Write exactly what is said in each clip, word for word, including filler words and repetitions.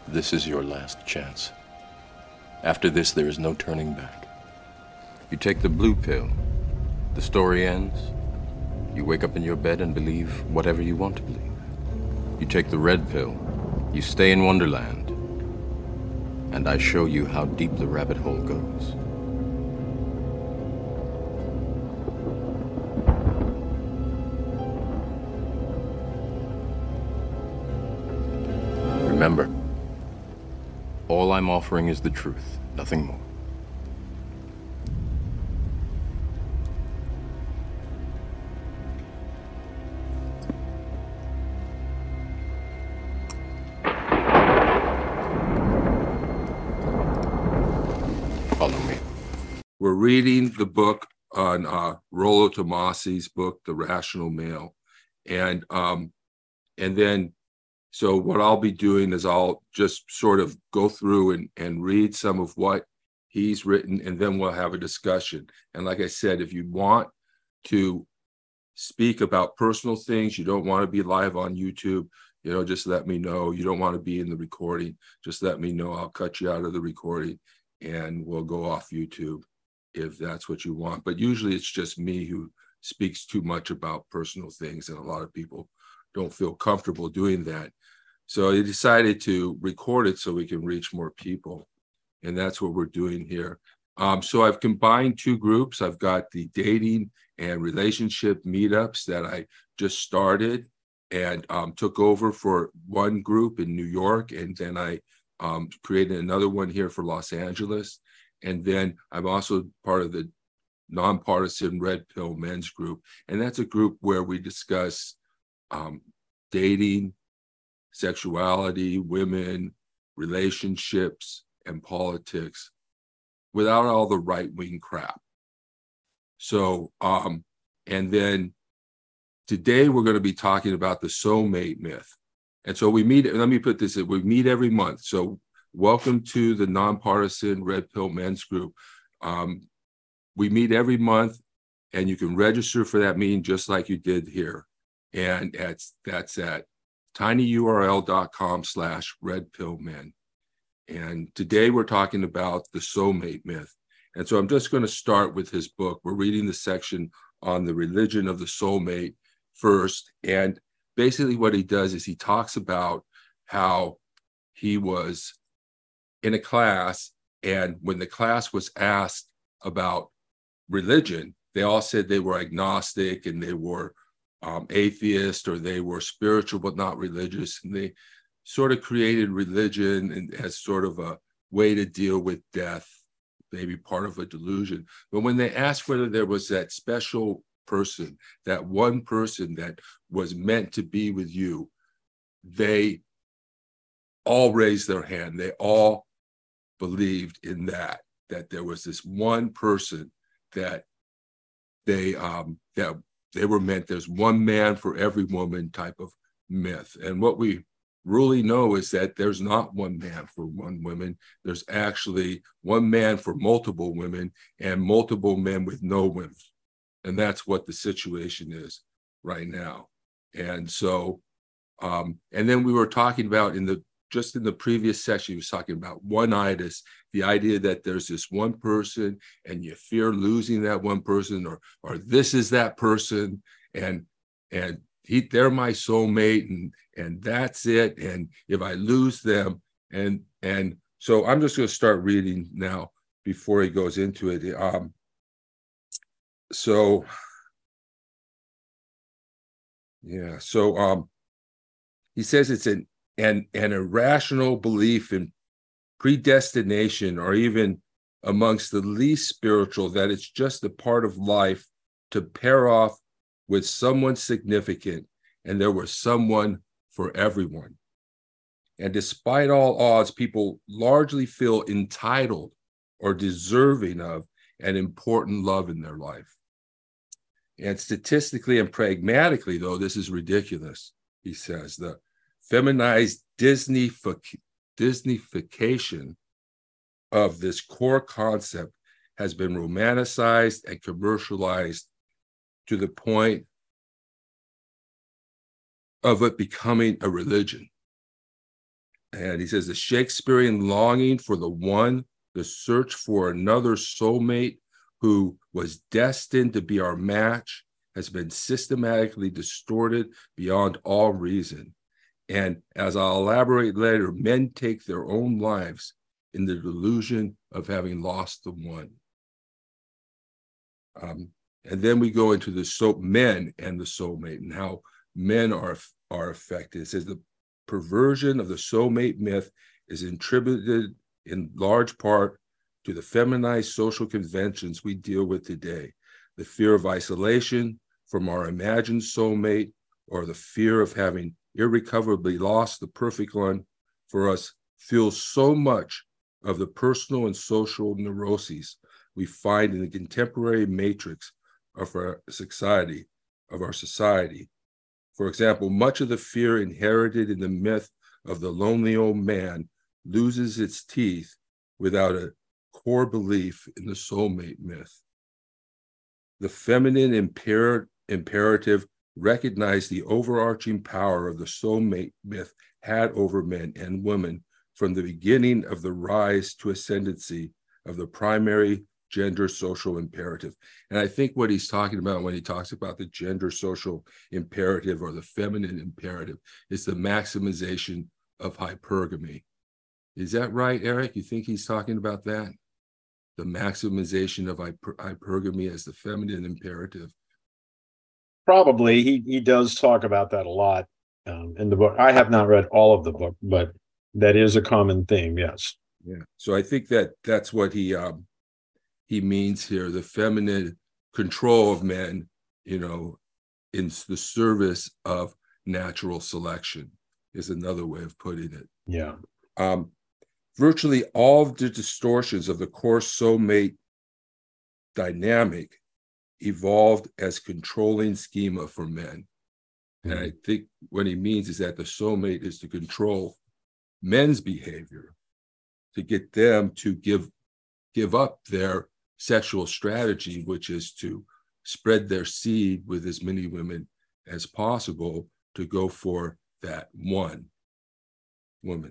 This is your last chance. After this, there is no turning back. You take the blue pill, the story ends. You wake up in your bed and believe whatever you want to believe. You take the red pill, you stay in Wonderland, and I show you how deep the rabbit hole goes. Remember, all I'm offering is the truth, nothing more. Follow me. We're reading the book on uh, Rollo Tomassi's book, The Rational Male. And, um, and then So what I'll be doing is I'll just sort of go through and, and read some of what he's written, and then we'll have a discussion. And like I said, if you want to speak about personal things, you don't want to be live on YouTube, you know, just let me know. You don't want to be in the recording, just let me know. I'll cut you out of the recording and we'll go off YouTube if that's what you want. But usually it's just me who speaks too much about personal things, and a lot of people don't feel comfortable doing that. So I decided to record it so we can reach more people. And that's what we're doing here. Um, so I've combined two groups. I've got the dating and relationship meetups that I just started and um, took over for one group in New York. And then I um, created another one here for Los Angeles. And then I'm also part of the Nonpartisan Red Pill Men's Group. And that's a group where we discuss um, dating, sexuality, women, relationships, and politics without all the right-wing crap. So, um, and then today we're going to be talking about the soulmate myth. And so we meet, let me put this in, we meet every month. So welcome to the Nonpartisan Red Pill Men's Group. Um, we meet every month, and you can register for that meeting just like you did here. And that's, that's at tinyurl.com slash redpillmen. And today we're talking about the soulmate myth. And so I'm just going to start with his book. We're reading the section on the religion of the soulmate first. And basically what he does is he talks about how he was in a class, and when the class was asked about religion, they all said they were agnostic and they were um, atheist, or they were spiritual but not religious. And they sort of created religion and as sort of a way to deal with death, maybe part of a delusion. But when they asked whether there was that special person, that one person that was meant to be with you, they all raised their hand. They all believed in that, that there was this one person that they um, that they were meant. There's one man for every woman type of myth. And what we really know is that there's not one man for one woman. There's actually one man for multiple women and multiple men with no women. And that's what the situation is right now. And so, um, and then we were talking about in the, just in the previous session, he was talking about one-itis, the idea that there's this one person and you fear losing that one person, or, or this is that person, and, and he, they're my soulmate, and, and that's it. And if I lose them, and, and so I'm just going to start reading now before he goes into it. Um, so, yeah, so um, he says it's an, an, an irrational belief in predestination, or even amongst the least spiritual, that it's just a part of life to pair off with someone significant, and there was someone for everyone. And despite all odds, people largely feel entitled or deserving of an important love in their life. And statistically and pragmatically, though, this is ridiculous, he says. The feminized Disney-fic- Disneyfication of this core concept has been romanticized and commercialized to the point of it becoming a religion. And he says the Shakespearean longing for the one, the search for another soulmate who was destined to be our match, has been systematically distorted beyond all reason. And as I'll elaborate later, men take their own lives in the delusion of having lost the one. Um, and then we go into the soul, men and the soulmate, and how men are, are affected. It says the perversion of the soulmate myth is attributed in large part to the feminized social conventions we deal with today. The fear of isolation from our imagined soulmate, or the fear of having irrecoverably lost the perfect one for us, fuels so much of the personal and social neuroses we find in the contemporary matrix of our society, of our society. For example, much of the fear inherited in the myth of the lonely old man loses its teeth without a core belief in the soulmate myth. The feminine imper- imperative recognized the overarching power of the soulmate myth had over men and women from the beginning of the rise to ascendancy of the primary gender social imperative. And I think what he's talking about when he talks about the gender social imperative or the feminine imperative is the maximization of hypergamy. Is that right, Eric? You think he's talking about that? The maximization of hyper- hypergamy as the feminine imperative? Probably. He he does talk about that a lot um, in the book. I have not read all of the book, but that is a common theme, yes. Yeah. So I think that that's what he um, he means here, the feminine control of men, you know, in the service of natural selection is another way of putting it. Yeah. Um, virtually all of the distortions of the core soulmate dynamic evolved as controlling schema for men. Mm-hmm. And I think what he means is that the soulmate is to control men's behavior, to get them to give give up their sexual strategy, which is to spread their seed with as many women as possible, to go for that one woman.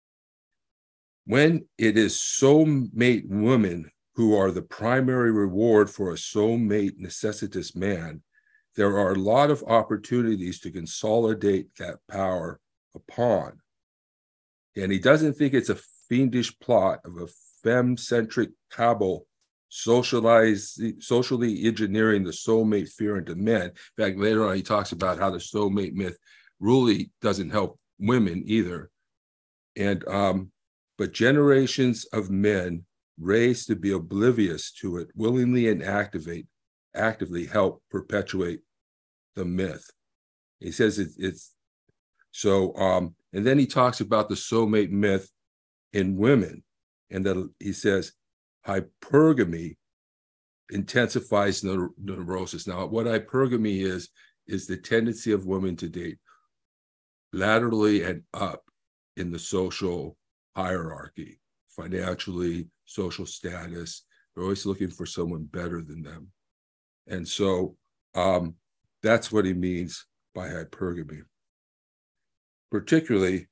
When it is soulmate women who are the primary reward for a soulmate necessitous man, there are a lot of opportunities to consolidate that power upon. And he doesn't think it's a fiendish plot of a femme-centric cabal socialize, socially engineering the soulmate fear into men. In fact, later on, he talks about how the soulmate myth really doesn't help women either. And um, but generations of men raised to be oblivious to it willingly and activate, actively help perpetuate the myth. He says it, it's so, um, and then he talks about the soulmate myth in women, and that he says hypergamy intensifies neur- neurosis. Now, what hypergamy is, is the tendency of women to date laterally and up in the social hierarchy, financially, social status. They're always looking for someone better than them. And so um, that's what he means by hypergamy. Particularly,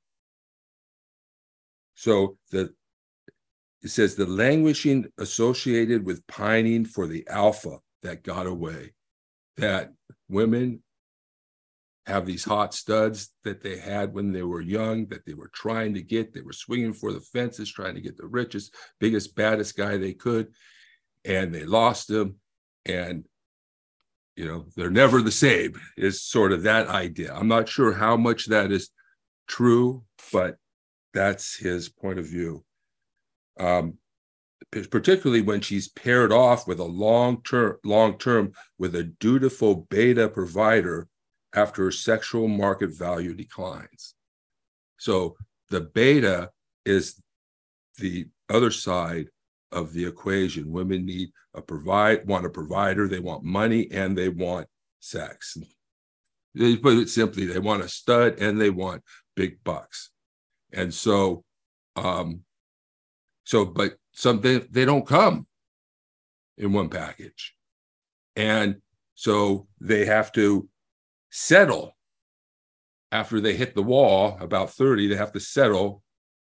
so that it says the languishing associated with pining for the alpha that got away, that women have these hot studs that they had when they were young, that they were trying to get, they were swinging for the fences, trying to get the richest, biggest, baddest guy they could, and they lost him, and you know, they're never the same, is sort of that idea. I'm not sure how much that is true, but that's his point of view. Um, particularly when she's paired off with a long-term, long-term with a dutiful beta provider after her sexual market value declines. So the beta is the other side of the equation. Women need a provide, want a provider, they want money, and they want sex. They put it simply, they want a stud and they want big bucks. And so, um, so, but some they, they don't come in one package. And so they have to settle after they hit the wall, about thirty, they have to settle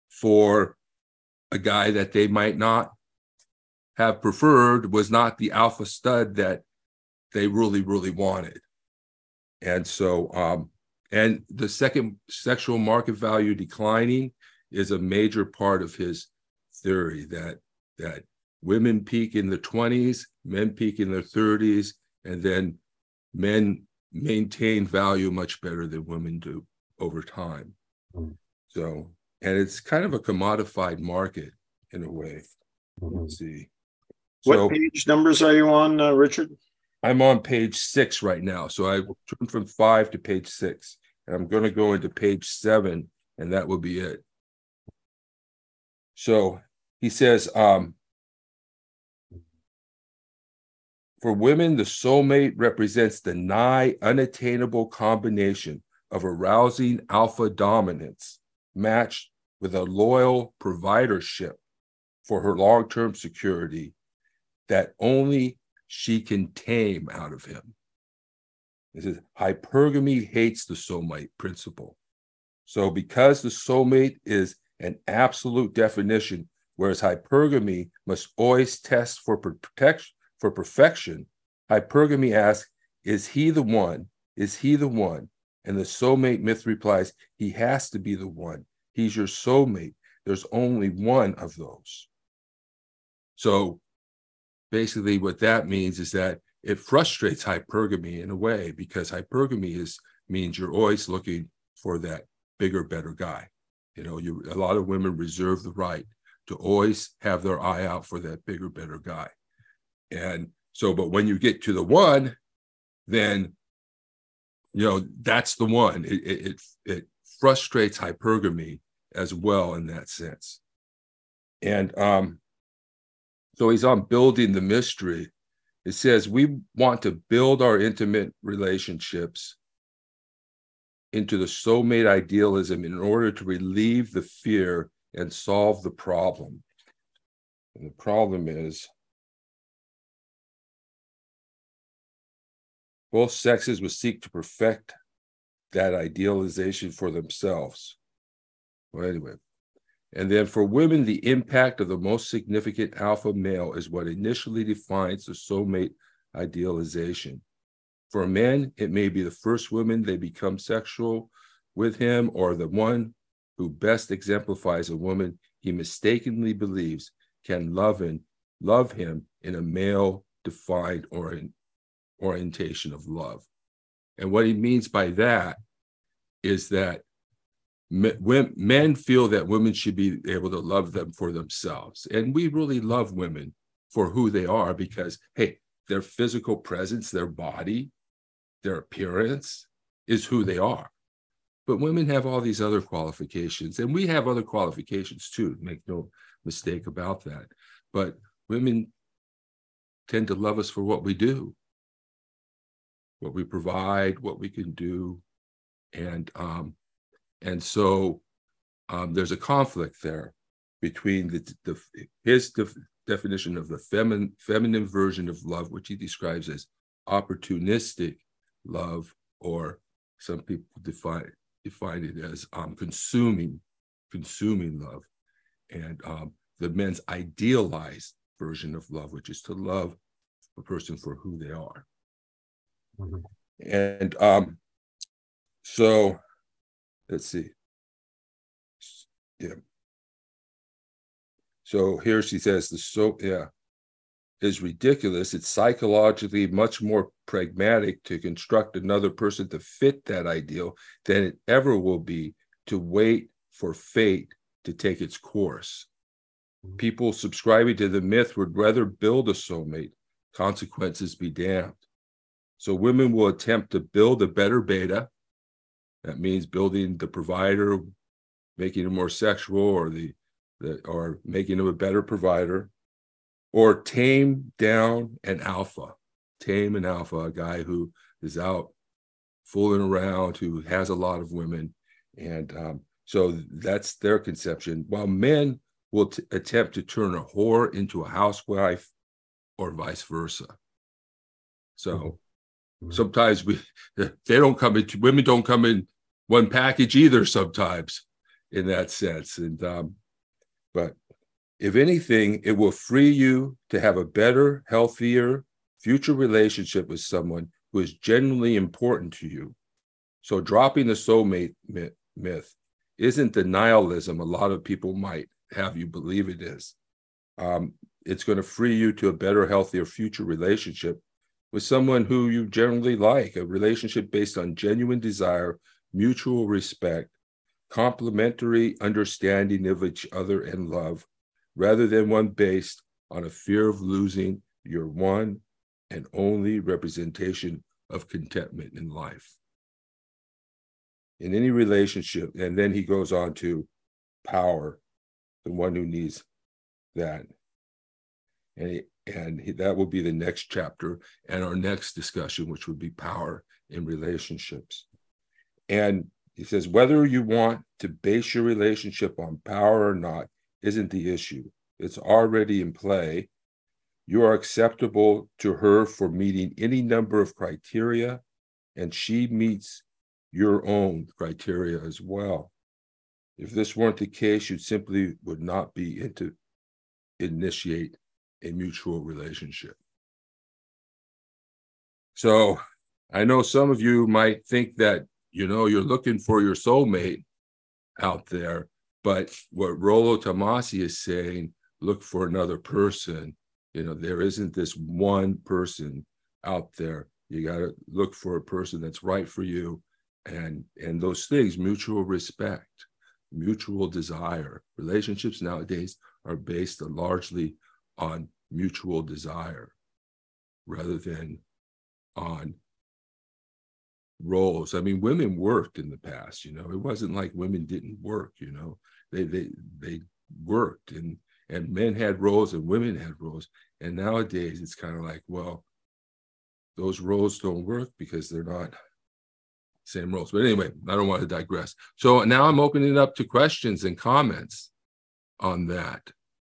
for a guy that they might not have preferred, was not the alpha stud that they really, really wanted. And so, um, and the second, sexual market value declining is a major part of his theory, that, that women peak in the twenties, men peak in their thirties, and then men maintain value much better than women do over time. Mm-hmm. So, and it's kind of a commodified market in a way. Mm-hmm. Let's see. What so, page numbers are you on, uh, Richard? I'm on page six right now. So I turned from five to page six, and I'm going to go into page seven, and that will be it. So he says, um, for women, the soulmate represents the nigh unattainable combination of arousing alpha dominance matched with a loyal providership for her long-term security that only she can tame out of him. It says, hypergamy hates the soulmate principle. So because the soulmate is an absolute definition, whereas hypergamy must always test for protection, for perfection, hypergamy asks, is he the one? Is he the one? And the soulmate myth replies, he has to be the one. He's your soulmate. There's only one of those. So basically what that means is that it frustrates hypergamy in a way, because hypergamy is means you're always looking for that bigger, better guy. You know, you a lot of women reserve the right to always have their eye out for that bigger, better guy. And so, but when you get to the one, then, you know, that's the one. It, it, it, it frustrates hypergamy as well in that sense. And um, so he's on building the mystery. It says, we want to build our intimate relationships into the soulmate idealism in order to relieve the fear and solve the problem. And the problem is, both sexes will seek to perfect that idealization for themselves. Well, anyway. And then for women, the impact of the most significant alpha male is what initially defines the soulmate idealization. For men, it may be the first woman they become sexual with him, or the one who best exemplifies a woman he mistakenly believes can love and love him in a male-defined orient, orientation of love. And what he means by that is that men, men feel that women should be able to love them for themselves. And we really love women for who they are because, hey, their physical presence, their body, their appearance is who they are. But women have all these other qualifications, and we have other qualifications too, make no mistake about that. But women tend to love us for what we do, what we provide, what we can do. And um, and so um, there's a conflict there between the, the his def definition of the feminine, feminine version of love, which he describes as opportunistic love, or some people define, define it as um, consuming, consuming love, and um, the men's idealized version of love, which is to love a person for who they are. Mm-hmm. And um, so, let's see. Yeah. So here she says, the so, yeah, is ridiculous. It's psychologically much more pragmatic to construct another person to fit that ideal than it ever will be to wait for fate to take its course. Mm-hmm. People subscribing to the myth would rather build a soulmate, consequences be damned. So women will attempt to build a better beta. That means building the provider, making him more sexual, or the, the or making him a better provider, or tame down an alpha, tame an alpha, a guy who is out fooling around, who has a lot of women. And um, so that's their conception. While men will t attempt to turn a whore into a housewife, or vice versa. So mm-hmm. sometimes we, they don't come in, women don't come in one package either sometimes. in that sense. And um, but if anything, it will free you to have a better, healthier future relationship with someone who is genuinely important to you. So dropping the soulmate myth, myth isn't the nihilism a lot of people might have you believe it is. Um, it's going to free you to a better, healthier future relationship with someone who you generally like, a relationship based on genuine desire, mutual respect, complementary understanding of each other and love, rather than one based on a fear of losing your one and only representation of contentment in life. In any relationship, and then he goes on to power, the one who needs that. And, he, and he, that will be the next chapter and our next discussion, which would be power in relationships. And he says, whether you want to base your relationship on power or not isn't the issue. It's already in play. You are acceptable to her for meeting any number of criteria, and she meets your own criteria as well. If this weren't the case, you simply would not be into initiate a mutual relationship. So I know some of you might think that, you know, you're looking for your soulmate out there, but what Rollo Tomassi is saying, look for another person. You know, there isn't this one person out there. You got to look for a person that's right for you. And, and those things, mutual respect, mutual desire. Relationships nowadays are based largely on mutual desire rather than on roles. I mean, women worked in the past, you know, it wasn't like women didn't work, you know, they they they worked, and and men had roles and women had roles. And nowadays it's kind of like, well, those roles don't work because they're not same roles. But anyway, I don't want to digress. So now I'm opening it up to questions and comments on that.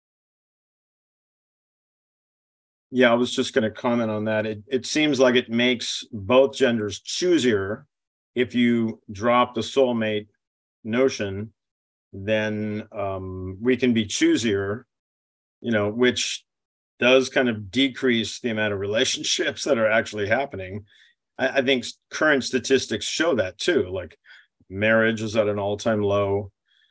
Yeah, I was just going to comment on that. It it seems like it makes both genders choosier. If you drop the soulmate notion, then um, we can be choosier, you know, which does kind of decrease the amount of relationships that are actually happening. I, I think current statistics show that too. Like marriage is at an all-time low.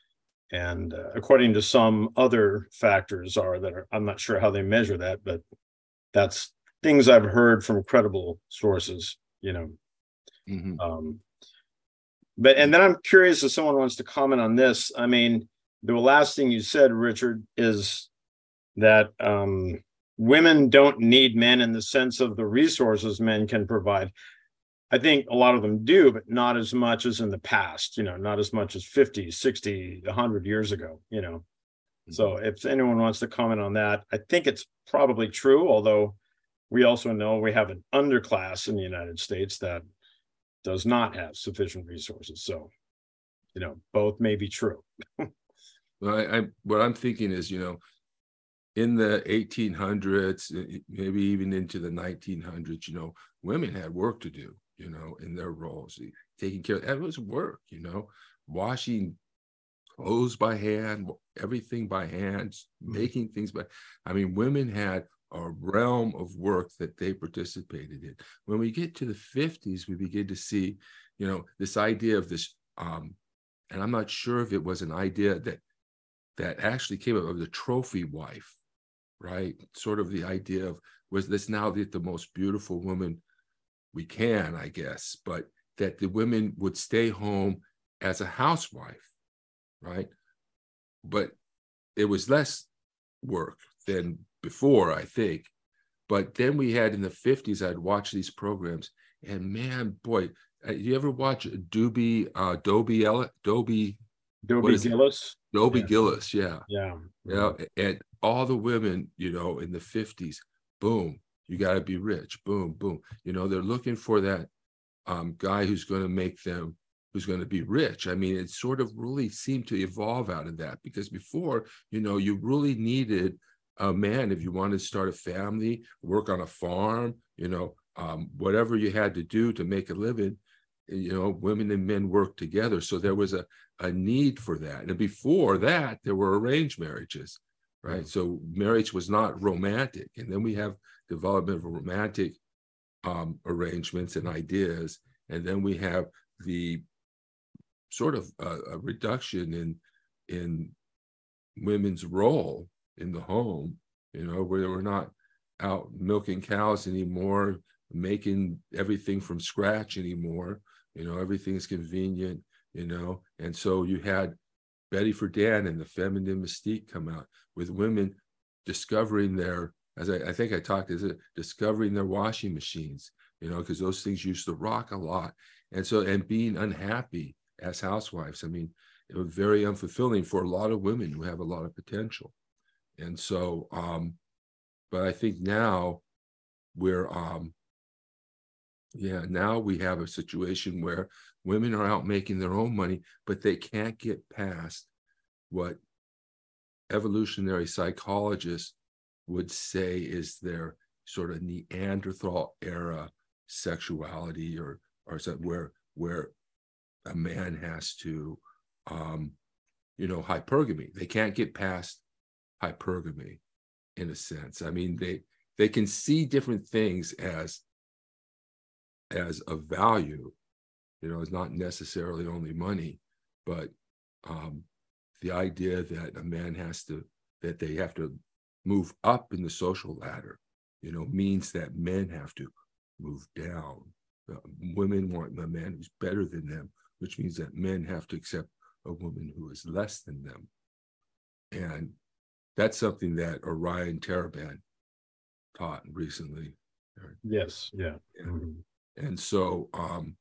And uh, according to some other factors are that are, I'm not sure how they measure that, but that's things I've heard from credible sources, you know. Mm-hmm. Um, but, and then I'm curious if someone wants to comment on this. I mean, the last thing you said, Richard, is that um, women don't need men in the sense of the resources men can provide. I think a lot of them do, but not as much as in the past, you know, not as much as fifty, sixty, one hundred years ago, you know. Mm-hmm. So if anyone wants to comment on that, I think it's probably true, although we also know we have an underclass in the United States that does not have sufficient resources. So, you know, both may be true. Well, I, I, what I'm thinking is, you know, in the eighteen hundreds, maybe even into the nineteen hundreds, you know, women had work to do, you know, in their roles, taking care of, that was work, you know, washing clothes by hand, everything by hand, making things by, I mean, women had a realm of work that they participated in. When we get to the fifties, we begin to see, you know, this idea of this, um, and I'm not sure if it was an idea that that actually came up of the trophy wife, right? Sort of the idea of, was this now the, the most beautiful woman we can, I guess, but that the women would stay home as a housewife, right? But it was less work than before, I think. But then we had in the fifties, I'd watch these programs, and man, boy, you ever watch Doobie, uh, Dobie, Ell- Dobie, Dobie Gillis? Dobie yeah. Gillis, yeah. Yeah. Yeah. And all the women, you know, in the fifties, boom, you got to be rich, boom, boom. You know, they're looking for that um, guy who's going to make them, who's going to be rich. I mean, it sort of really seemed to evolve out of that, because before, you know, you really needed a man if you wanted to start a family, work on a farm, you know, um, whatever you had to do to make a living. you know, women and men worked together. So there was a, a need for that. And before that, there were arranged marriages, right? Yeah. So marriage was not romantic. And then we have development of romantic um, arrangements and ideas. And then we have the sort of uh, a reduction in, in women's role in the home, you know, where we're not out milking cows anymore, making everything from scratch anymore. You know, everything's convenient, you know. And so you had Betty Friedan and the feminine mystique come out with women discovering their, as I, I think I talked, is it discovering their washing machines, you know, because those things used to rock a lot. And so, and being unhappy as housewives, I mean, it was very unfulfilling for a lot of women who have a lot of potential. And so, um, but I think now we're, um, yeah, now we have a situation where women are out making their own money, but they can't get past what evolutionary psychologists would say is their sort of Neanderthal era sexuality, or or something where where a man has to, um, you know, hypergamy. They can't get past hypergamy, in a sense. I mean, they they can see different things as as of value, you know, it's not necessarily only money, but um, the idea that a man has to, that they have to move up in the social ladder, you know, means that men have to move down. Uh, women want a man who's better than them, which means that men have to accept a woman who is less than them. And that's something that Orion Taraban taught recently. Yes. Yeah. And, Mm-hmm. and so, um,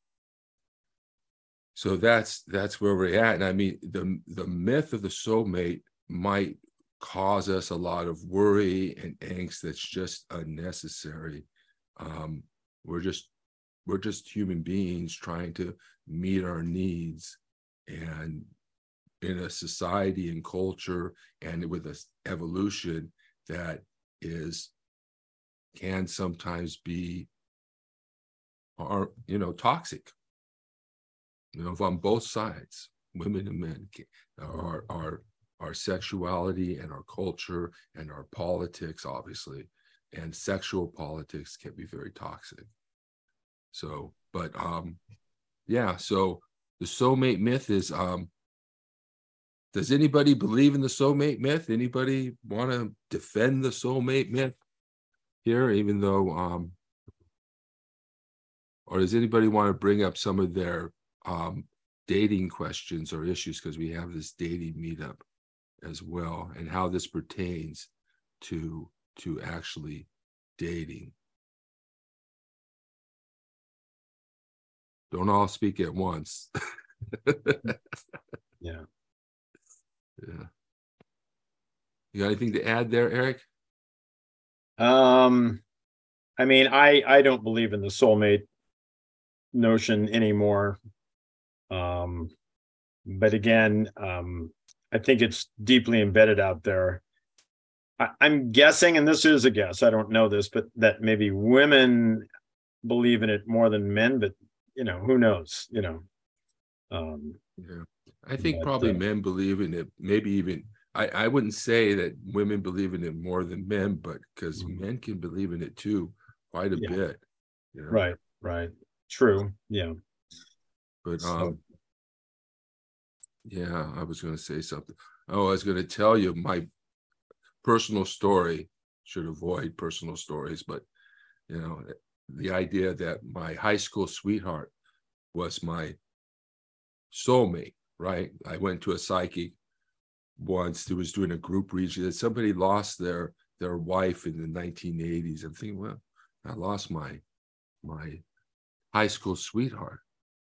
so that's that's where we're at. And I mean, the the myth of the soulmate might cause us a lot of worry and angst that's just unnecessary. Um, we're just we're just human beings trying to meet our needs, and in a society and culture and with an evolution that is can sometimes be, are you know, toxic. You know, on both sides, women and men, our our our sexuality and our culture and our politics, obviously, and sexual politics can be very toxic. So, but um, yeah. So the soulmate myth is. Um, does anybody believe in the soulmate myth? Anybody want to defend the soulmate myth here, even though, um, or does anybody want to bring up some of their um, dating questions or issues, because we have this dating meetup as well, and how this pertains to to actually dating? Don't all speak at once. Yeah. Yeah. You got anything to add there, Eric? Um, I mean, I I don't believe in the soulmate notion anymore. Um, but again, um, I think it's deeply embedded out there. I, I'm guessing, and this is a guess, I don't know this, but that maybe women believe in it more than men, but you know, who knows, you know. Um, yeah. I think but, probably uh, men believe in it, maybe even, I, I wouldn't say that women believe in it more than men, but because Mhm. men can believe in it too, quite a Yeah. bit. You know? Right, right. True. Yeah. But So, um, yeah, I was going to say something. Oh, I was going to tell you my personal story. Should avoid personal stories, but you know, the idea that my high school sweetheart was my soulmate, right? I went to a psychic once who was doing a group reading that somebody lost their their wife in the nineteen eighties. I'm thinking, well, I lost my my high school sweetheart.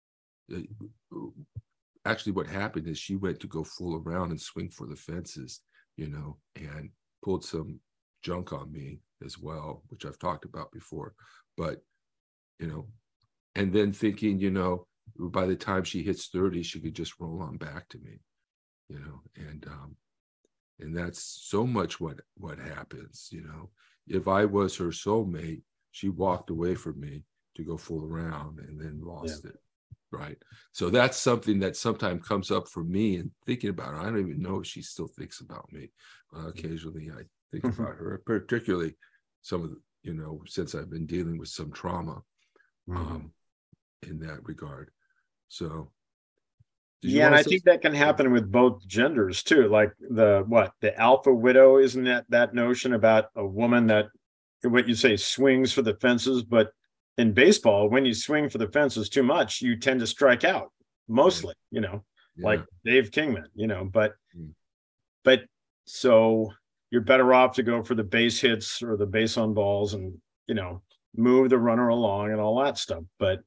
Actually, what happened is she went to go fool around and swing for the fences, you know, and pulled some junk on me as well, which I've talked about before. But, you know, and then thinking, you know, by the time she hits thirty, she could just roll on back to me, you know, and um, and that's so much what what happens, you know. If I was her soulmate, she walked away from me to go fool around and then lost yeah. it. Right. So that's something that sometimes comes up for me and thinking about her. I don't even know if she still thinks about me. Uh, occasionally I think about her, particularly some of the, you know, since I've been dealing with some trauma um, mm-hmm. in that regard. So. Yeah, and I think that can happen with both genders too. Like the, what, the alpha widow, isn't that that notion about a woman that, what you say, swings for the fences, but in baseball, when you swing for the fences too much, you tend to strike out mostly, you know, yeah. like Dave Kingman, you know, but, mm. but so you're better off to go for the base hits or the base on balls and, you know, move the runner along and all that stuff. But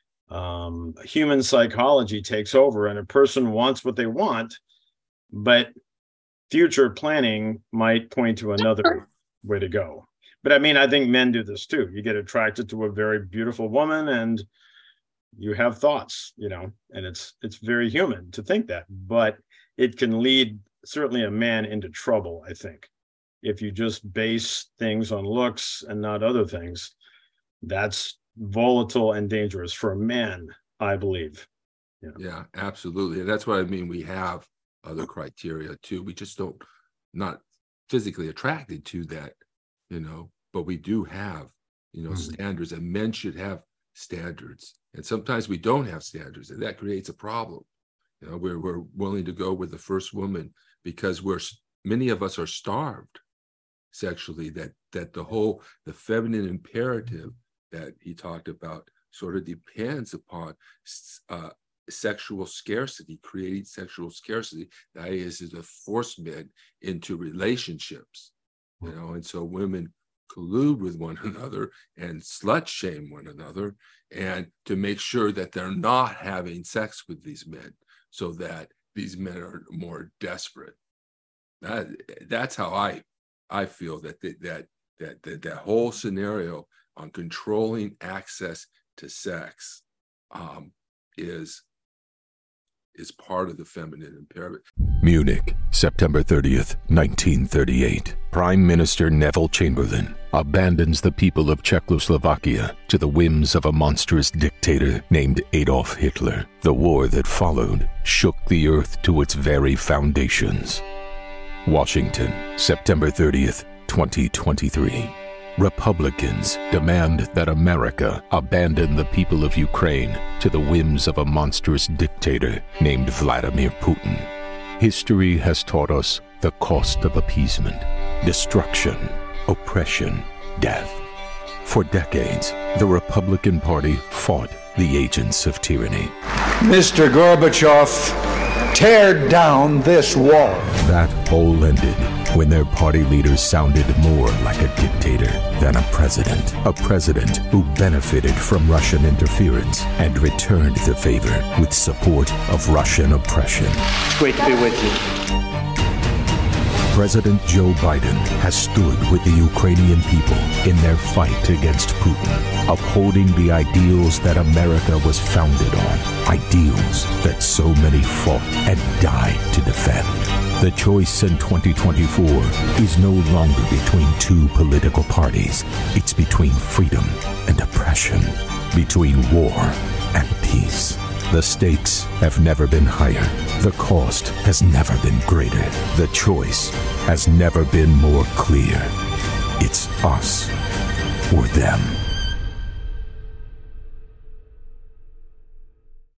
um, human psychology takes over and a person wants what they want, but future planning might point to another way to go. But I mean, I think men do this too. You get attracted to a very beautiful woman and you have thoughts, you know, and it's it's very human to think that, but it can lead certainly a man into trouble, I think. If you just base things on looks and not other things, that's volatile and dangerous for a man, I believe. Yeah, yeah, absolutely. And that's what I mean. We have other criteria too. We just don't, not physically attracted to that, you know, but we do have, you know, mm-hmm. standards, and men should have standards. And sometimes we don't have standards, and that creates a problem. You know, we're, we're willing to go with the first woman because we're, many of us are starved sexually, that, that the whole, the feminine imperative that he talked about sort of depends upon uh, sexual scarcity, creating sexual scarcity. That is, is to force men into relationships, you know, and so women collude with one another and slut shame one another, and to make sure that they're not having sex with these men, so that these men are more desperate. That that's how I I feel that the, that that that that whole scenario on controlling access to sex um, is is part of the feminine imperative. Munich, September thirtieth, nineteen thirty-eight. Prime Minister Neville Chamberlain abandons the people of Czechoslovakia to the whims of a monstrous dictator named Adolf Hitler. The war that followed shook the earth to its very foundations. Washington, September thirtieth, twenty twenty-three. Republicans demand that America abandon the people of Ukraine to the whims of a monstrous dictator named Vladimir Putin. History has taught us the cost of appeasement: destruction, oppression, death. For decades, the Republican Party fought the agents of tyranny. Mister Gorbachev, tear down this wall. That all ended when their party leaders sounded more like a dictator than a president. A president who benefited from Russian interference and returned the favor with support of Russian oppression. Great to be with you. President Joe Biden has stood with the Ukrainian people in their fight against Putin, upholding the ideals that America was founded on, ideals that so many fought and died to defend. The choice in twenty twenty-four is no longer between two political parties. It's between freedom and oppression, between war and peace. The stakes have never been higher. The cost has never been greater. The choice has never been more clear. It's us or them.